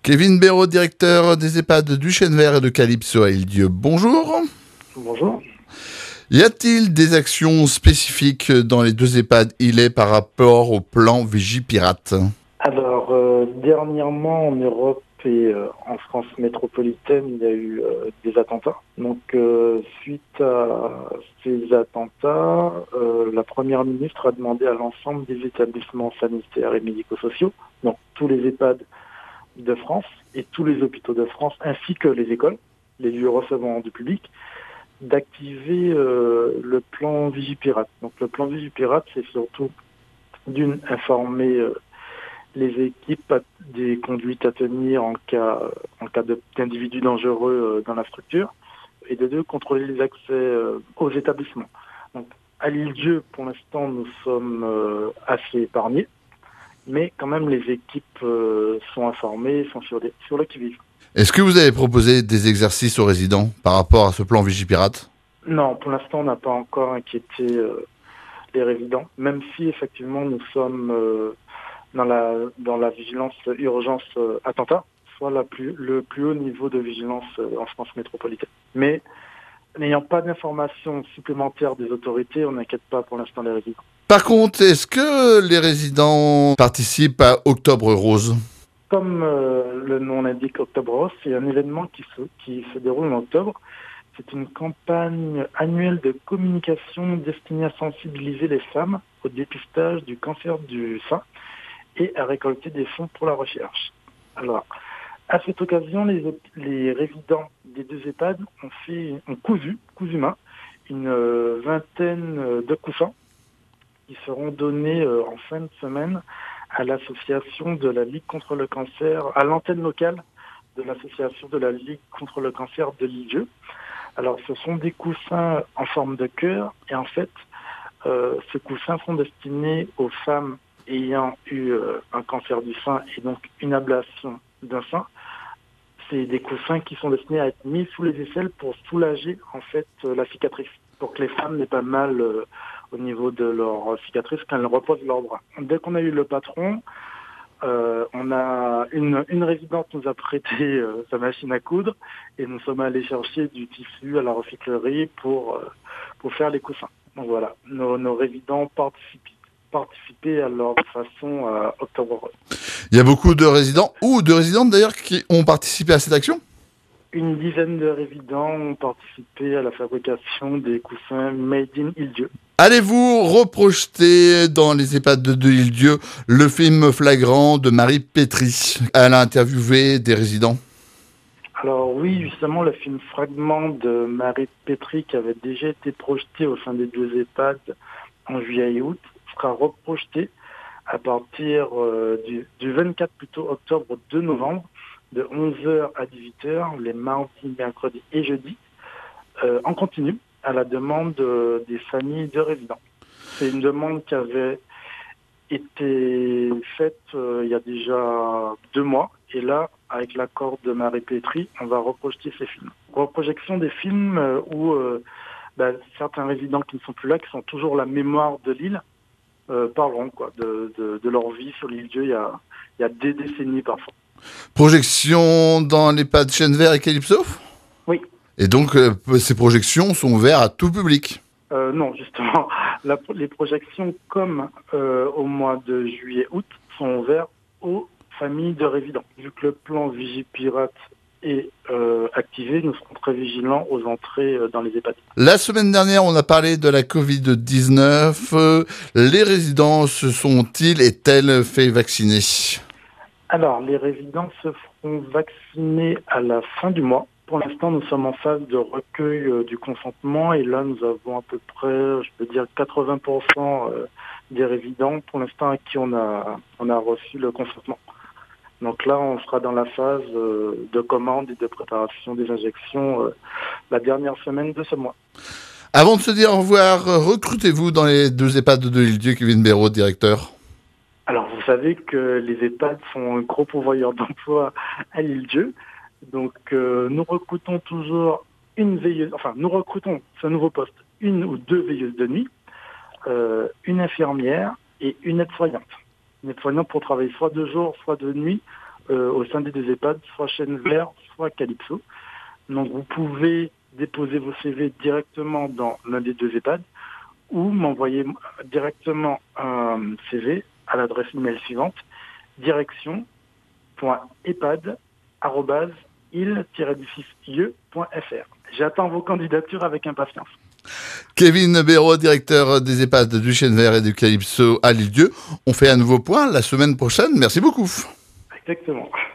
Kevin Béraud, directeur des EHPAD du Chêne Vert et de Calypso à Île-Dieu. Bonjour. Bonjour. Y a-t-il des actions spécifiques dans les deux EHPAD Îlet par rapport au plan Vigipirate ? Alors, dernièrement en Europe et en France métropolitaine, il y a eu des attentats. Donc, suite à ces attentats, la Première ministre a demandé à l'ensemble des établissements sanitaires et médico-sociaux, donc tous les EHPAD de France et tous les hôpitaux de France, ainsi que les écoles, les lieux recevant du public, d'activer le plan Vigipirate. Donc le plan Vigipirate, c'est surtout d'une informer les équipes des conduites à tenir en cas d'individus dangereux dans la structure, et de deux, contrôler les accès aux établissements. Donc à l'Île-Dieu, pour l'instant, nous sommes assez épargnés, mais quand même les équipes sont informées, sont sur le qui-vive. Est-ce que vous avez proposé des exercices aux résidents par rapport à ce plan Vigipirate ? Non, pour l'instant, on n'a pas encore inquiété les résidents, même si effectivement nous sommes dans la vigilance urgence attentat, soit le plus haut niveau de vigilance en France métropolitaine. Mais n'ayant pas d'informations supplémentaires des autorités, on n'inquiète pas pour l'instant les résidents. Par contre, est-ce que les résidents participent à Octobre Rose ? Comme le nom l'indique, Octobre Rose, c'est un événement qui se déroule en octobre. C'est une campagne annuelle de communication destinée à sensibiliser les femmes au dépistage du cancer du sein et à récolter des fonds pour la recherche. Alors, à cette occasion, les résidents des deux EHPAD ont cousu main une vingtaine de coussins qui seront donnés en fin de semaine à l'association de la Ligue contre le cancer, à l'antenne locale de l'association de la Ligue contre le cancer de l'Île-Dieu. Alors, ce sont des coussins en forme de cœur, et en fait, ces coussins sont destinés aux femmes ayant eu un cancer du sein et donc une ablation d'un sein. C'est des coussins qui sont destinés à être mis sous les aisselles pour soulager en fait la cicatrice, pour que les femmes n'aient pas mal au niveau de leur cicatrice quand elles reposent leurs bras. Dès qu'on a eu le patron, on a une résidente nous a prêté sa machine à coudre et nous sommes allés chercher du tissu à la recyclerie pour faire les coussins. Donc voilà, nos résidents participaient à leur façon à Octobre Rose. Il y a beaucoup de résidents ou de résidentes d'ailleurs qui ont participé à cette action ? Une dizaine de résidents ont participé à la fabrication des coussins Made in Île-Dieu. Allez-vous reprojeter dans les EHPAD de l'Île-Dieu le film Flagrant de Marie Pétry ? Elle a interviewé des résidents. Alors oui, justement, le film Fragment de Marie Pétry, qui avait déjà été projeté au sein des deux EHPAD en juillet et août, sera reprojeté à partir du 24 octobre au 2 novembre, de 11h à 18h, les mardis, mercredis et jeudis, en continu, à la demande des familles de résidents. C'est une demande qui avait été faite il y a déjà 2 mois, et là, avec l'accord de Marie Pétry, on va reprojeter ces films. Reprojection des films où certains résidents qui ne sont plus là, qui sont toujours la mémoire de l'île, parleront de leur vie sur l'Île-Dieu il y a des décennies parfois. Projection dans l'EHPAD Chêne Vert et Calypso ? Oui. Et donc, ces projections sont ouvertes à tout public ? Non, justement. Les projections, comme au mois de juillet-août, sont ouvertes aux familles de résidents. Vu que le plan Vigipirate est activé, nous serons très vigilants aux entrées dans les EHPAD. La semaine dernière, on a parlé de la Covid-19. Les résidents se sont-ils et elles fait vacciner ? Alors, les résidents se feront vacciner à la fin du mois. Pour l'instant, nous sommes en phase de recueil du consentement, et là, nous avons à peu près, je peux dire, 80% des résidents, pour l'instant, à qui on a reçu le consentement. Donc là, on sera dans la phase de commande et de préparation des injections la dernière semaine de ce mois. Avant de se dire au revoir, recrutez-vous dans les deux EHPAD de l'Île-Dieu, Kevin Béraud, directeur ? Alors, vous savez que les EHPAD sont un gros pourvoyeur d'emploi à l'Île-Dieu. Donc, nous recrutons toujours une veilleuse, nous recrutons ce nouveau poste, 1 ou 2 veilleuses de nuit, une infirmière et une aide-soignante. Une aide-soignante pour travailler soit de jour, soit de nuit, au sein des deux EHPAD, soit Chennevières, soit Calypso. Donc vous pouvez déposer vos CV directement dans l'un des deux EHPAD ou m'envoyer directement un CV à l'adresse email suivante, direction.epad@il-du6ie.fr. J'attends vos candidatures avec impatience. Kevin Béraud, directeur des EHPAD du Chennevières et du Calypso à l'Île-Dieu. On fait un nouveau point la semaine prochaine. Merci beaucoup. Exactement.